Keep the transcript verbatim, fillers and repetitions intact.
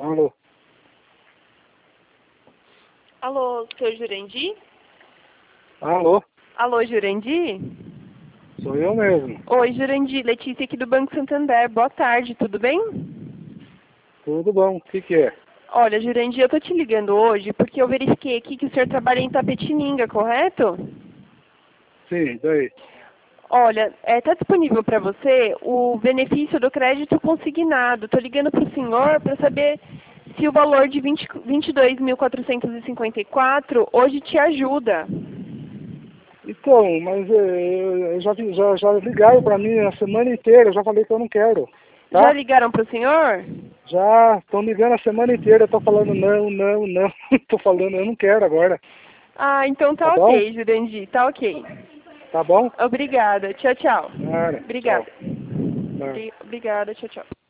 Alô? Alô, seu Jurandir? Alô? Alô, Jurandir? Sou eu mesmo. Oi, Jurandir, Letícia aqui do Banco Santander. Boa tarde, tudo bem? Tudo bom, o que que é? Olha, Jurandir, eu tô te ligando hoje porque eu verifiquei aqui que o senhor trabalha em Tapetininga, correto? Sim, daí. Olha, está disponível para você o benefício do crédito consignado. Estou ligando para o senhor para saber se o valor de vinte, vinte e dois mil quatrocentos e cinquenta e quatro hoje te ajuda. Então, mas é, eu já, vi- já, já ligaram pra mim a semana inteira, eu já falei que eu não quero, Já tá? ligaram para o senhor? Já estão ligando a semana inteira, eu tô falando não, não, não, tô falando eu não quero agora, Ah, então tá tá bom? ok, Jurandir, tá ok. Tá bom? Obrigada, tchau, tchau. Cara, tchau. Obrigada. Tchau. Obri- Obrigada, tchau, tchau.